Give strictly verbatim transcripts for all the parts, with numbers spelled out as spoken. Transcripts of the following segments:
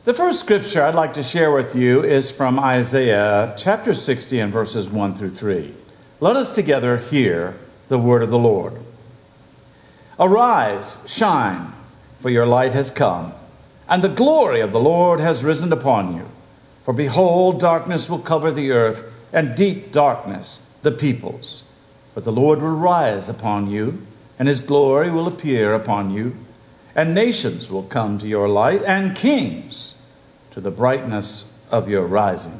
The first scripture I'd like to share with you is from Isaiah chapter sixty and verses one through three. Let us together hear the word of the Lord. Arise, shine, for your light has come, and the glory of the Lord has risen upon you. For behold, darkness will cover the earth, and deep darkness the peoples. But the Lord will rise upon you, and his glory will appear upon you, and nations will come to your light, and kings to the brightness of your rising.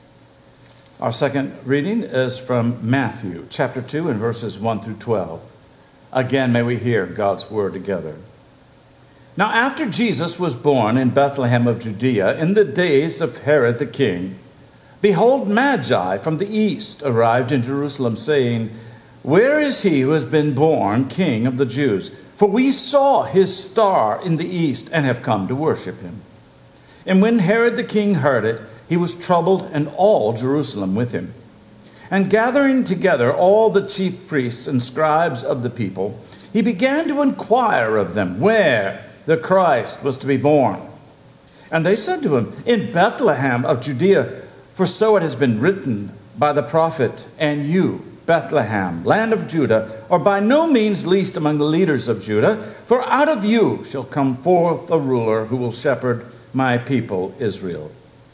Our second reading is from Matthew chapter two and verses one through twelve. Again, may we hear God's word together. Now, after Jesus was born in Bethlehem of Judea in the days of Herod the king, behold, Magi from the east arrived in Jerusalem, saying, "Where is he who has been born King of the Jews? For we saw his star in the east and have come to worship him." And when Herod the king heard it, he was troubled, and all Jerusalem with him. And gathering together all the chief priests and scribes of the people, he began to inquire of them where the Christ was to be born. And they said to him, "In Bethlehem of Judea, for so it has been written by the prophet, and you, Bethlehem, land of Judah, are by no means least among the leaders of Judah, for out of you shall come forth a ruler who will shepherd my people Israel."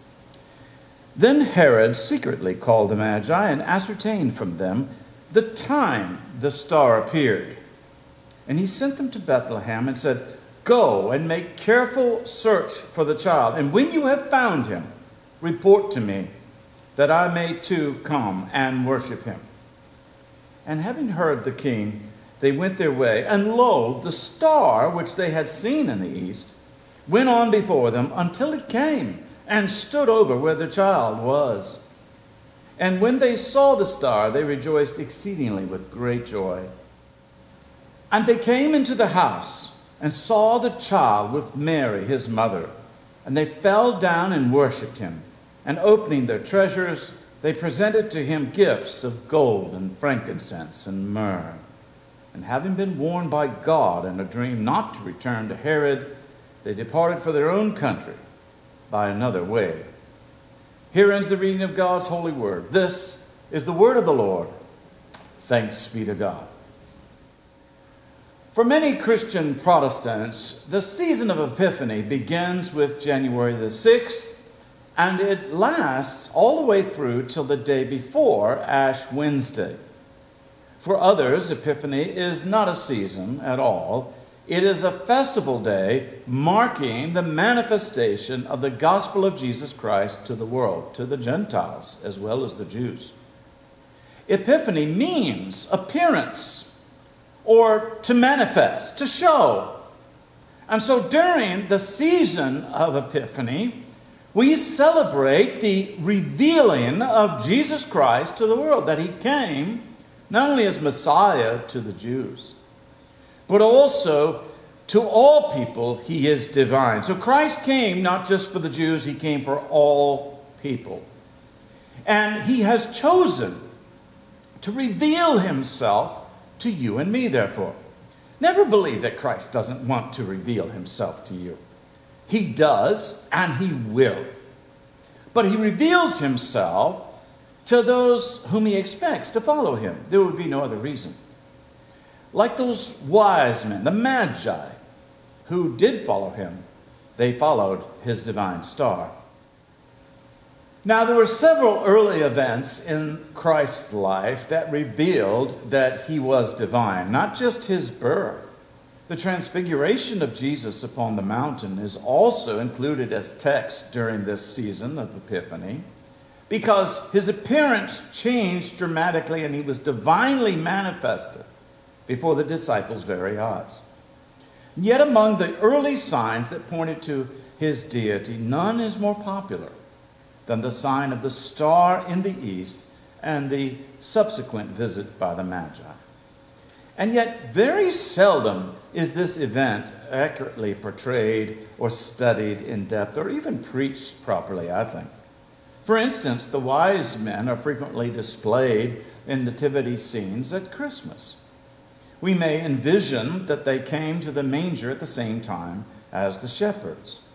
Then Herod secretly called the Magi and ascertained from them the time the star appeared. And he sent them to Bethlehem and said, "Go and make careful search for the child, and when you have found him, report to me, that I may too come and worship him." And having heard the king, they went their way, and lo, the star which they had seen in the east went on before them until it came and stood over where the child was. And when they saw the star, they rejoiced exceedingly with great joy. And they came into the house and saw the child with Mary, his mother. And they fell down and worshipped him. And opening their treasures, they presented to him gifts of gold and frankincense and myrrh. And having been warned by God in a dream not to return to Herod, they departed for their own country by another way. Here ends the reading of God's holy word. This is the word of the Lord. Thanks be to God. For many Christian Protestants, the season of Epiphany begins with January the sixth, and it lasts all the way through till the day before Ash Wednesday. For others, Epiphany is not a season at all. It is a festival day marking the manifestation of the gospel of Jesus Christ to the world, to the Gentiles as well as the Jews. Epiphany means appearance, or to manifest, to show. And so during the season of Epiphany, we celebrate the revealing of Jesus Christ to the world, that he came not only as Messiah to the Jews, but also to all people. He is divine. So Christ came not just for the Jews, he came for all people. And he has chosen to reveal himself to you and me, therefore. Never believe that Christ doesn't want to reveal himself to you. He does, and he will. But he reveals himself to those whom he expects to follow him. There would be no other reason. Like those wise men, the Magi, who did follow him, they followed his divine star. Now, there were several early events in Christ's life that revealed that he was divine, not just his birth. The transfiguration of Jesus upon the mountain is also included as text during this season of Epiphany, because his appearance changed dramatically and he was divinely manifested before the disciples' very eyes. Yet among the early signs that pointed to his deity, none is more popular than the sign of the star in the east and the subsequent visit by the Magi. And yet very seldom is this event accurately portrayed or studied in depth or even preached properly, I think. For instance, the wise men are frequently displayed in nativity scenes at Christmas. We may envision that they came to the manger at the same time as the shepherds.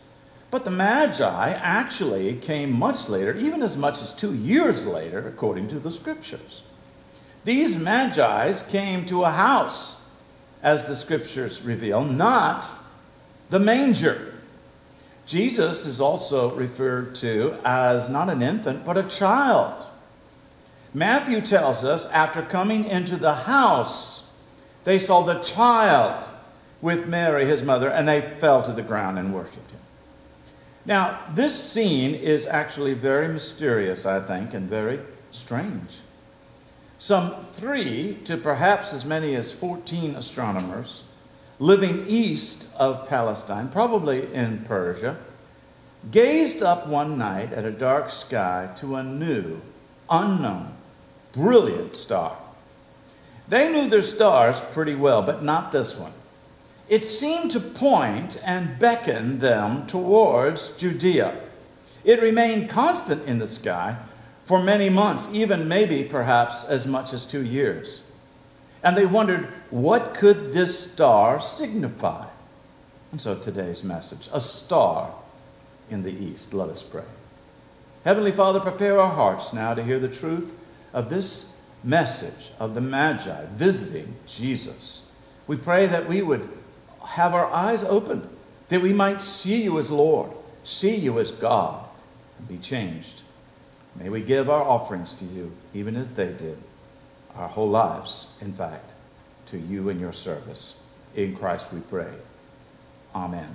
But the Magi actually came much later, even as much as two years later, according to the Scriptures. These Magi came to a house, as the Scriptures reveal, not the manger. Jesus is also referred to as not an infant, but a child. Matthew tells us, after coming into the house, they saw the child with Mary, his mother, and they fell to the ground and worshipped him. Now, this scene is actually very mysterious, I think, and very strange. Some three to perhaps as many as fourteen astronomers living east of Palestine, probably in Persia, gazed up one night at a dark sky to a new, unknown, brilliant star. They knew their stars pretty well, but not this one. It seemed to point and beckon them towards Judea. It remained constant in the sky for many months, even maybe perhaps as much as two years. And they wondered, what could this star signify? And so today's message, a star in the east. Let us pray. Heavenly Father, prepare our hearts now to hear the truth of this message of the Magi visiting Jesus. We pray that we would have our eyes opened, that we might see you as Lord, see you as God, and be changed. May we give our offerings to you, even as they did, our whole lives, in fact, to you and your service. In Christ we pray. Amen.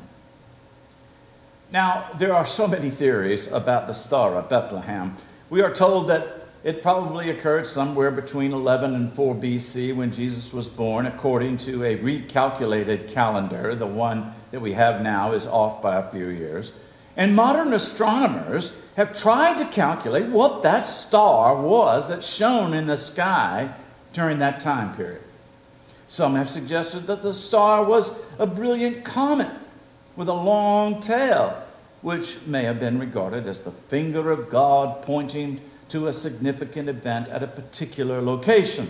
Now, there are so many theories about the Star of Bethlehem. We are told that it probably occurred somewhere between eleven and four B C when Jesus was born, according to a recalculated calendar. The one that we have now is off by a few years. And modern astronomers have tried to calculate what that star was that shone in the sky during that time period. Some have suggested that the star was a brilliant comet with a long tail, which may have been regarded as the finger of God pointing to a significant event at a particular location.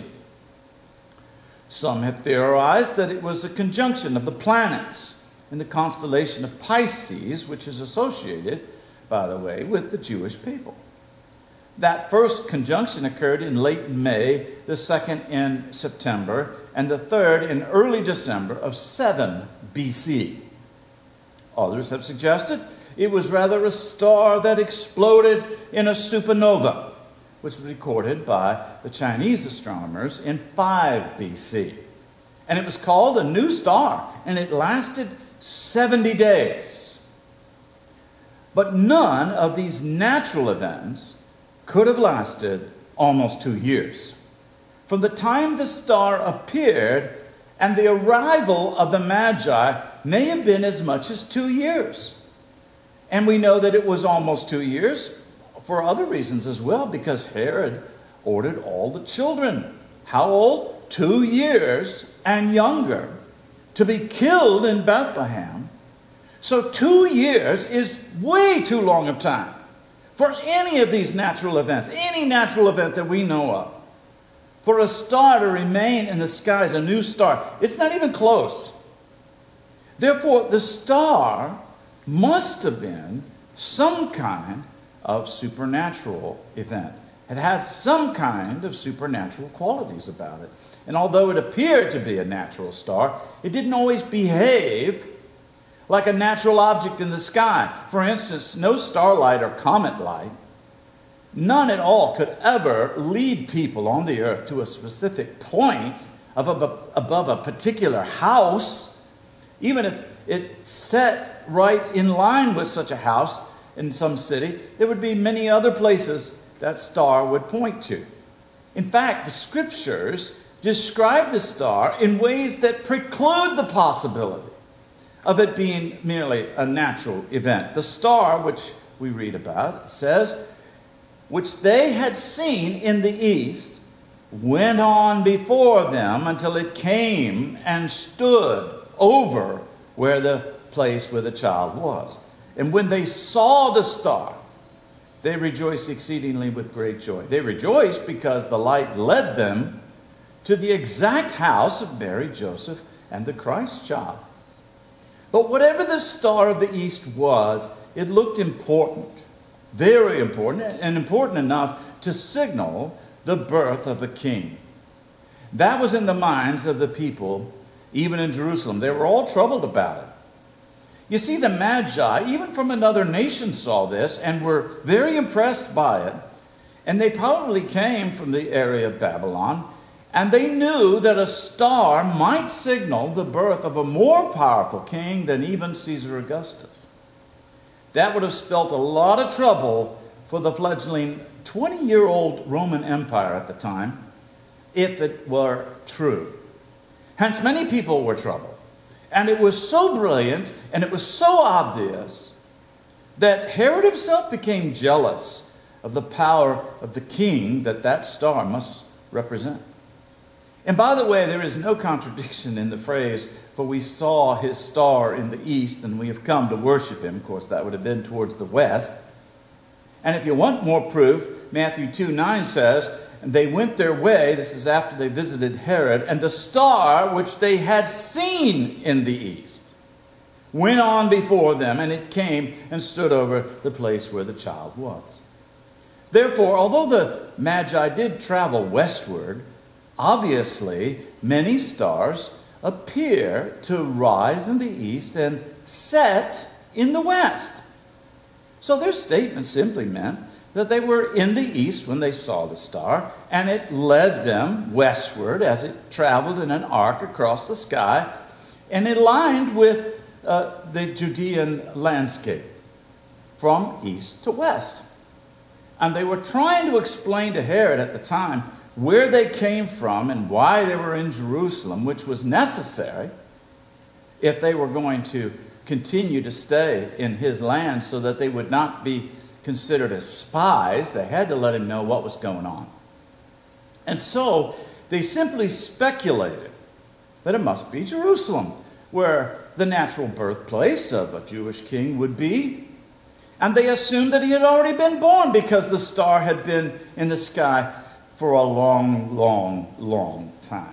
Some have theorized that it was a conjunction of the planets in the constellation of Pisces, which is associated, by the way, with the Jewish people. That first conjunction occurred in late May, the second in September, and the third in early December of seven B C. Others have suggested it was rather a star that exploded in a supernova, which was recorded by the Chinese astronomers in five B C. And it was called a new star, and it lasted seventy days. But none of these natural events could have lasted almost two years. From the time the star appeared and the arrival of the Magi may have been as much as two years. And we know that it was almost two years for other reasons as well, because Herod ordered all the children, how old? Two years and younger, to be killed in Bethlehem. So two years is way too long of time for any of these natural events, any natural event that we know of. For a star to remain in the sky as a new star, it's not even close. Therefore, the star must have been some kind of supernatural event. It had some kind of supernatural qualities about it. And although it appeared to be a natural star, it didn't always behave like a natural object in the sky. For instance, no starlight or comet light, none at all, could ever lead people on the earth to a specific point of above, above a particular house, even if it set right in line with such a house in some city. There would be many other places that star would point to. In fact, the scriptures describe the star in ways that preclude the possibility of it being merely a natural event. The star, which we read about, says, which they had seen in the east, went on before them until it came and stood over where the place where the child was. And when they saw the star, they rejoiced exceedingly with great joy. They rejoiced because the light led them to the exact house of Mary, Joseph, and the Christ child. But whatever the star of the east was, it looked important, very important, and important enough to signal the birth of a king. That was in the minds of the people, even in Jerusalem. They were all troubled about it. You see, the Magi, even from another nation, saw this and were very impressed by it. And they probably came from the area of Babylon, and they knew that a star might signal the birth of a more powerful king than even Caesar Augustus. That would have spelt a lot of trouble for the fledgling twenty-year-old Roman Empire at the time, if it were true. Hence, many people were troubled. And it was so brilliant, and it was so obvious, that Herod himself became jealous of the power of the king that that star must represent. And by the way, there is no contradiction in the phrase, for we saw his star in the east and we have come to worship him. Of course, that would have been towards the west. And if you want more proof, Matthew two nine says, and they went their way, this is after they visited Herod, and the star which they had seen in the east went on before them, and it came and stood over the place where the child was. Therefore, although the Magi did travel westward, obviously many stars appear to rise in the east and set in the west. So their statement simply meant that they were in the east when they saw the star, and it led them westward as it traveled in an arc across the sky, and it aligned with uh, the Judean landscape from east to west. And they were trying to explain to Herod at the time where they came from and why they were in Jerusalem, which was necessary if they were going to continue to stay in his land so that they would not be considered as spies. They had to let him know what was going on. And so they simply speculated that it must be Jerusalem, where the natural birthplace of a Jewish king would be. And they assumed that he had already been born because the star had been in the sky for a long, long, long time.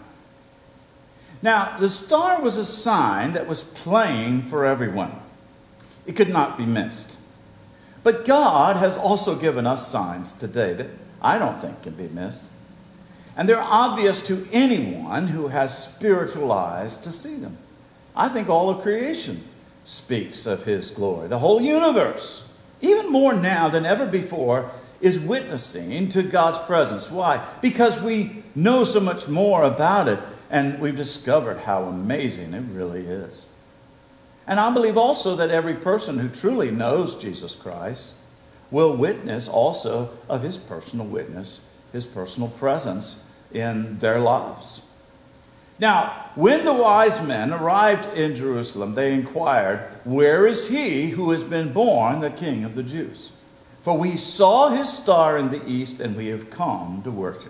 Now, the star was a sign that was plain for everyone. It could not be missed. But God has also given us signs today that I don't think can be missed. And they're obvious to anyone who has spiritual eyes to see them. I think all of creation speaks of his glory. The whole universe, even more now than ever before, is witnessing to God's presence. Why? Because we know so much more about it, and we've discovered how amazing it really is. And I believe also that every person who truly knows Jesus Christ will witness also of his personal witness, his personal presence in their lives. Now, when the wise men arrived in Jerusalem, they inquired, "Where is he who has been born the King of the Jews? For we saw his star in the east, and we have come to worship."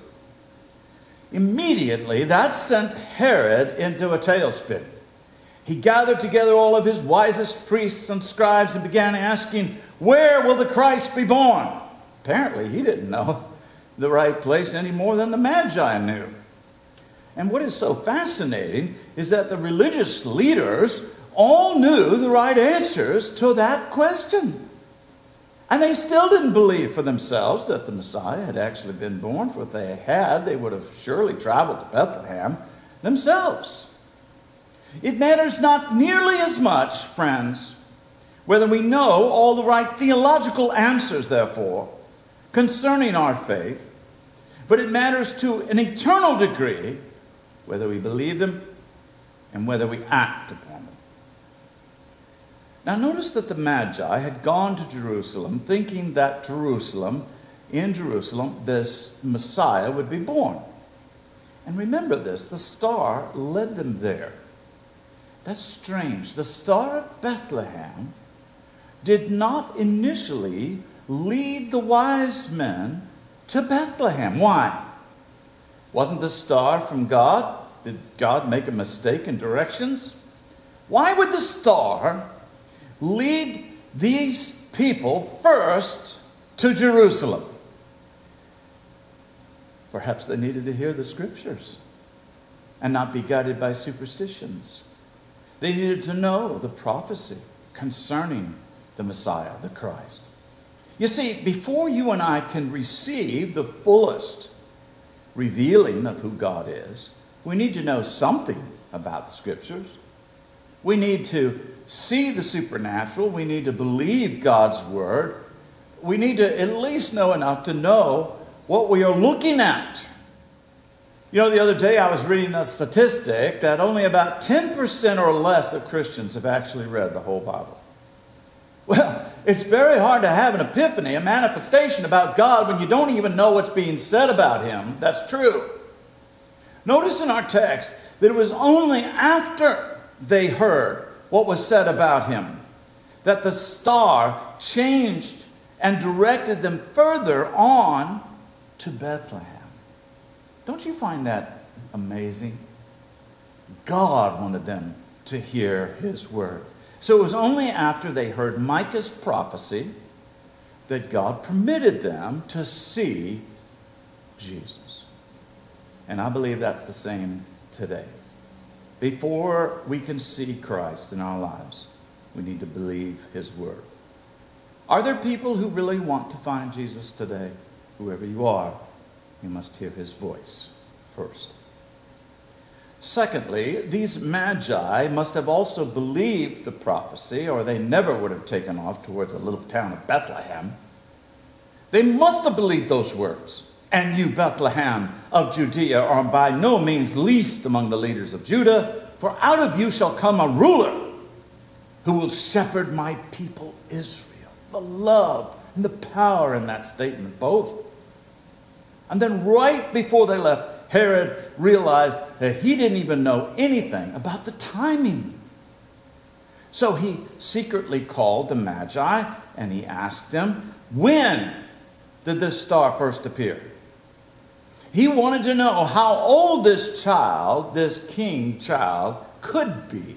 Immediately, that sent Herod into a tailspin. He gathered together all of his wisest priests and scribes and began asking, "Where will the Christ be born?" Apparently, he didn't know the right place any more than the Magi knew. And what is so fascinating is that the religious leaders all knew the right answers to that question. And they still didn't believe for themselves that the Messiah had actually been born, for if they had, they would have surely traveled to Bethlehem themselves. It matters not nearly as much, friends, whether we know all the right theological answers, therefore, concerning our faith, but it matters to an eternal degree whether we believe them and whether we act upon them. Now notice that the Magi had gone to Jerusalem thinking that Jerusalem, in Jerusalem, this Messiah would be born. And remember this, the star led them there. That's strange. The star of Bethlehem did not initially lead the wise men to Bethlehem. Why? Wasn't the star from God? Did God make a mistake in directions? Why would the star lead these people first to Jerusalem? Perhaps they needed to hear the scriptures and not be guided by superstitions. They needed to know the prophecy concerning the Messiah, the Christ. You see, before you and I can receive the fullest revealing of who God is, we need to know something about the Scriptures. We need to see the supernatural. We need to believe God's Word. We need to at least know enough to know what we are looking at. You know, the other day I was reading a statistic that only about ten percent or less of Christians have actually read the whole Bible. Well, it's very hard to have an epiphany, a manifestation about God when you don't even know what's being said about Him. That's true. Notice in our text that it was only after they heard what was said about Him that the star changed and directed them further on to Bethlehem. Don't you find that amazing? God wanted them to hear His word. So it was only after they heard Micah's prophecy that God permitted them to see Jesus. And I believe that's the same today. Before we can see Christ in our lives, we need to believe His word. Are there people who really want to find Jesus today? Whoever you are, you must hear His voice first. Secondly, these magi must have also believed the prophecy, or they never would have taken off towards the little town of Bethlehem. They must have believed those words. And you, Bethlehem of Judea, are by no means least among the leaders of Judah, for out of you shall come a ruler who will shepherd my people Israel. The love and the power in that statement, both. And then right before they left, Herod realized that he didn't even know anything about the timing. So he secretly called the Magi and he asked them, when did this star first appear? He wanted to know how old this child, this king child, could be.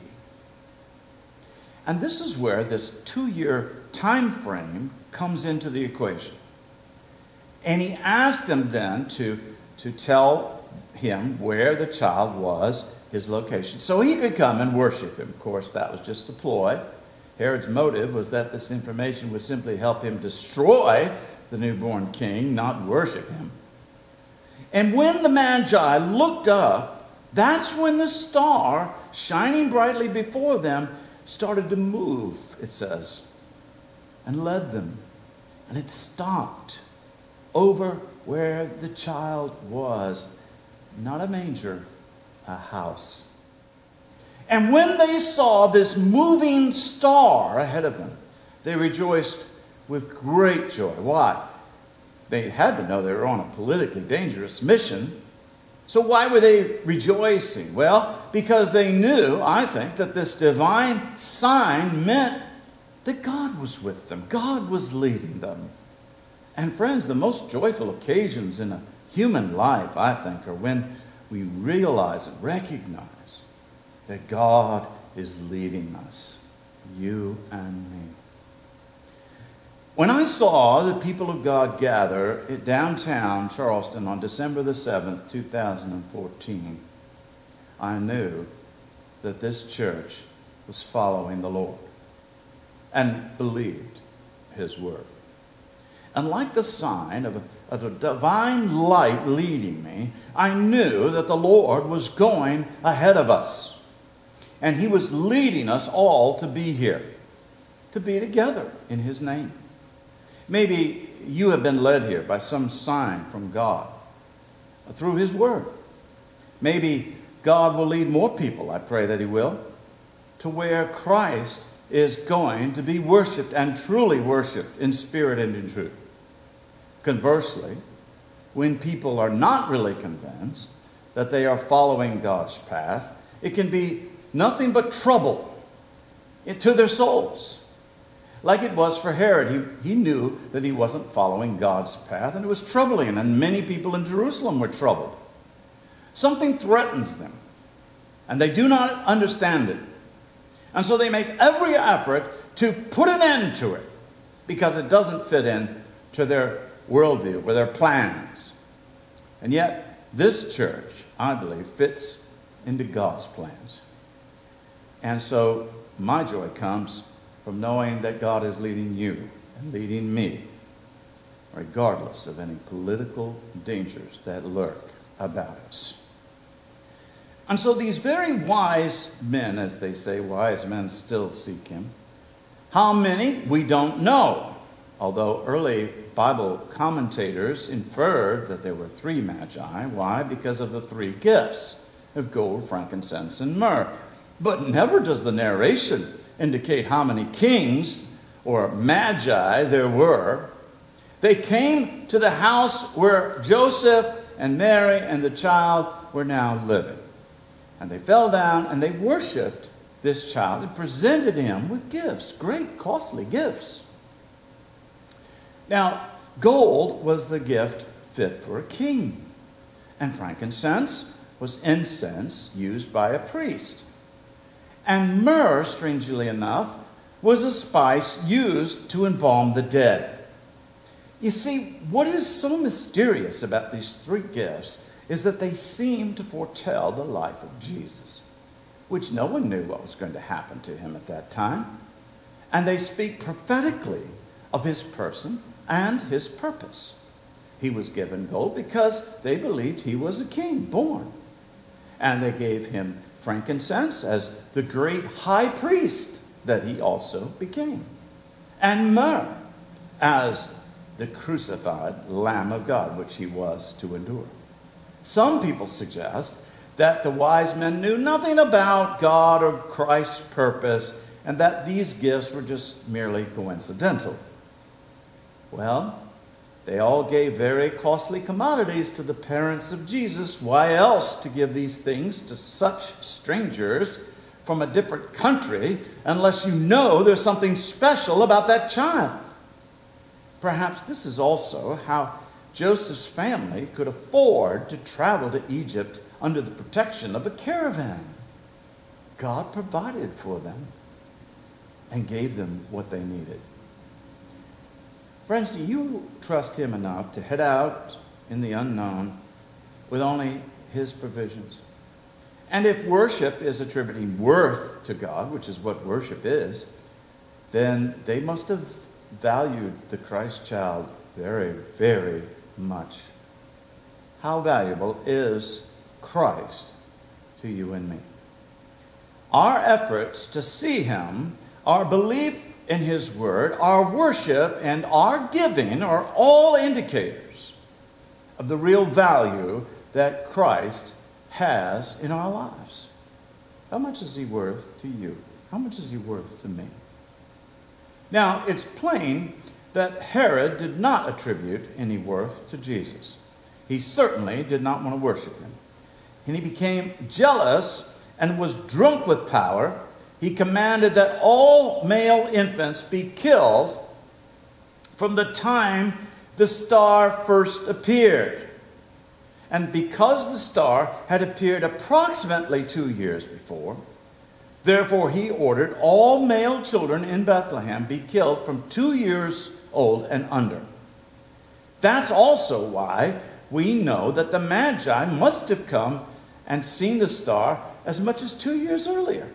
And this is where this two-year time frame comes into the equation. And he asked them then to, to tell him where the child was, his location, so he could come and worship him. Of course, that was just a ploy. Herod's motive was that this information would simply help him destroy the newborn king, not worship him. And when the Magi looked up, that's when the star, shining brightly before them, started to move, it says, and led them. And it stopped over where the child was. Not a manger, a house. And when they saw this moving star ahead of them, they rejoiced with great joy. Why? They had to know they were on a politically dangerous mission. So why were they rejoicing? Well, because they knew, I think, that this divine sign meant that God was with them. God was leading them. And friends, the most joyful occasions in a human life, I think, are when we realize and recognize that God is leading us, you and me. When I saw the people of God gather at downtown Charleston on December the seventh, two thousand fourteen, I knew that this church was following the Lord and believed His word. And like the sign of a, of a divine light leading me, I knew that the Lord was going ahead of us. And He was leading us all to be here, to be together in His name. Maybe you have been led here by some sign from God through His word. Maybe God will lead more people, I pray that He will, to where Christ is going to be worshiped and truly worshiped in spirit and in truth. Conversely, when people are not really convinced that they are following God's path, it can be nothing but trouble to their souls. Like it was for Herod. He, he knew that he wasn't following God's path, and it was troubling, and many people in Jerusalem were troubled. Something threatens them, and they do not understand it. And so they make every effort to put an end to it because it doesn't fit in to their worldview or their plans. And yet, this church, I believe, fits into God's plans. And so my joy comes from knowing that God is leading you and leading me, regardless of any political dangers that lurk about us. And so these very wise men, as they say, wise men still seek him. How many? We don't know. Although early Bible commentators inferred that there were three magi. Why? Because of the three gifts of gold, frankincense, and myrrh. But never does the narration indicate how many kings or magi there were. They came to the house where Joseph and Mary and the child were now living. And they fell down and they worshiped this child and presented him with gifts, great costly gifts. Now, gold was the gift fit for a king, and frankincense was incense used by a priest. And myrrh, strangely enough, was a spice used to embalm the dead. You see, what is so mysterious about these three gifts is that they seem to foretell the life of Jesus, which no one knew what was going to happen to him at that time. And they speak prophetically of his person and his purpose. He was given gold because they believed he was a king born. And they gave him frankincense as the great high priest that he also became. And myrrh as the crucified Lamb of God, which he was to endure. Some people suggest that the wise men knew nothing about God or Christ's purpose, and that these gifts were just merely coincidental. Well, they all gave very costly commodities to the parents of Jesus. Why else to give these things to such strangers from a different country unless you know there's something special about that child? Perhaps this is also how Joseph's family could afford to travel to Egypt under the protection of a caravan. God provided for them and gave them what they needed. Friends, do you trust him enough to head out in the unknown with only his provisions? And if worship is attributing worth to God, which is what worship is, then they must have valued the Christ child very, very much. How valuable is Christ to you and me? Our efforts to see him, our belief in his word, our worship, and our giving are all indicators of the real value that Christ has in our lives. How much is he worth to you? How much is he worth to me? Now, it's plain that Herod did not attribute any worth to Jesus. He certainly did not want to worship him. And he became jealous and was drunk with power. He commanded that all male infants be killed from the time the star first appeared. And because the star had appeared approximately two years before, therefore he ordered all male children in Bethlehem be killed from two years old and under. That's also why we know that the Magi must have come and seen the star as much as two years earlier.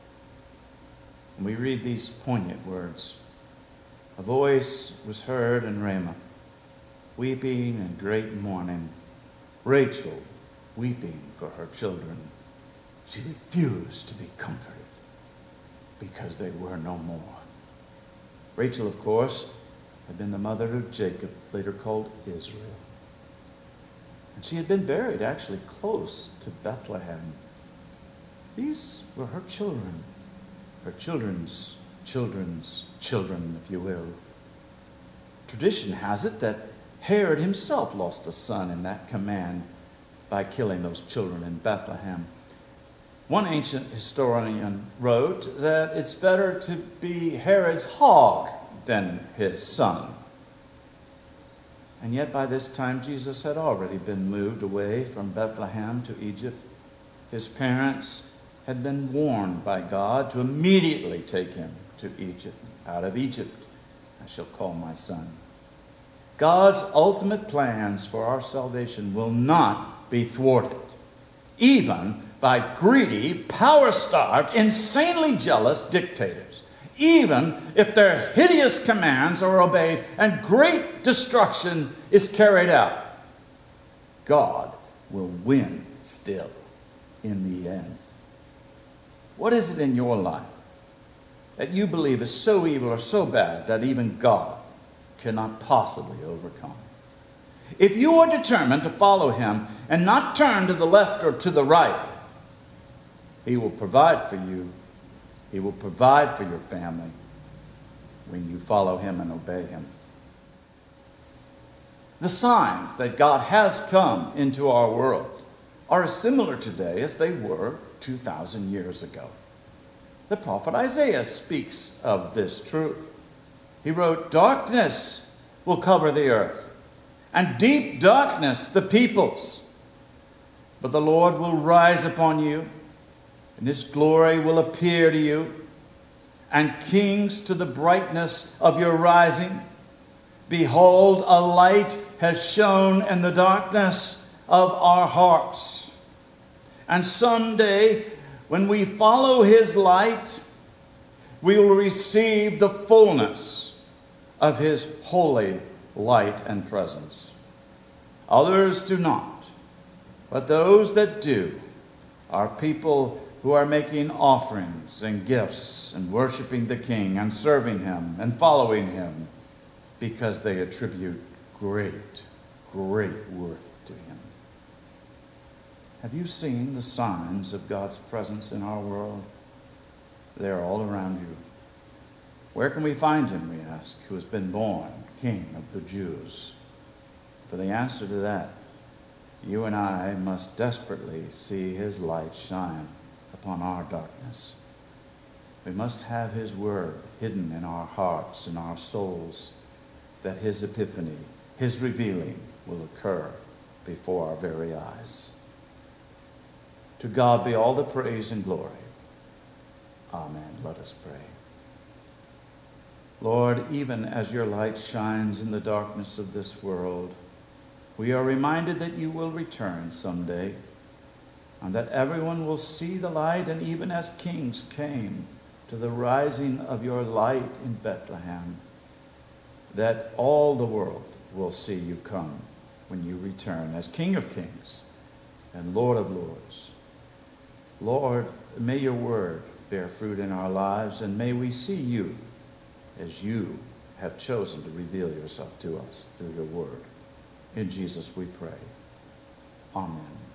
And we read these poignant words. A voice was heard in Ramah, weeping and great mourning, Rachel weeping for her children. She refused to be comforted because they were no more. Rachel, of course, had been the mother of Jacob, later called Israel. And she had been buried actually close to Bethlehem. These were her children, her children's children's children, if you will. Tradition has it that Herod himself lost a son in that command by killing those children in Bethlehem. One ancient historian wrote that it's better to be Herod's hog than his son. And yet by this time Jesus had already been moved away from Bethlehem to Egypt. His parents had been warned by God to immediately take him to Egypt. Out of Egypt I shall call my son. God's ultimate plans for our salvation will not be thwarted, even by greedy, power-starved, insanely jealous dictators, even if their hideous commands are obeyed and great destruction is carried out. God will win still in the end. What is it in your life that you believe is so evil or so bad that even God cannot possibly overcome? If you are determined to follow him and not turn to the left or to the right, he will provide for you. He will provide for your family when you follow him and obey him. The signs that God has come into our world are as similar today as they were two thousand years ago. The prophet Isaiah speaks of this truth. He wrote, "Darkness will cover the earth, and deep darkness the peoples. But the Lord will rise upon you, and his glory will appear to you, and kings to the brightness of your rising. Behold, a light has shone in the darkness of our hearts." And someday, when we follow his light, we will receive the fullness of his holy light and presence. Others do not, but those that do are people who are making offerings and gifts and worshiping the King and serving him and following him because they attribute great, great worth to him. Have you seen the signs of God's presence in our world? They're all around you. Where can we find him, we ask, who has been born King of the Jews? For the answer to that, you and I must desperately see his light shine upon our darkness. We must have his word hidden in our hearts and our souls, that his epiphany, his revealing, will occur before our very eyes. To God be all the praise and glory. Amen. Let us pray. Lord, even as your light shines in the darkness of this world, we are reminded that you will return someday, and that everyone will see the light, and even as kings came to the rising of your light in Bethlehem, that all the world will see you come when you return as King of Kings and Lord of Lords. Lord, may your word bear fruit in our lives, and may we see you as you have chosen to reveal yourself to us through your word. In Jesus we pray. Amen.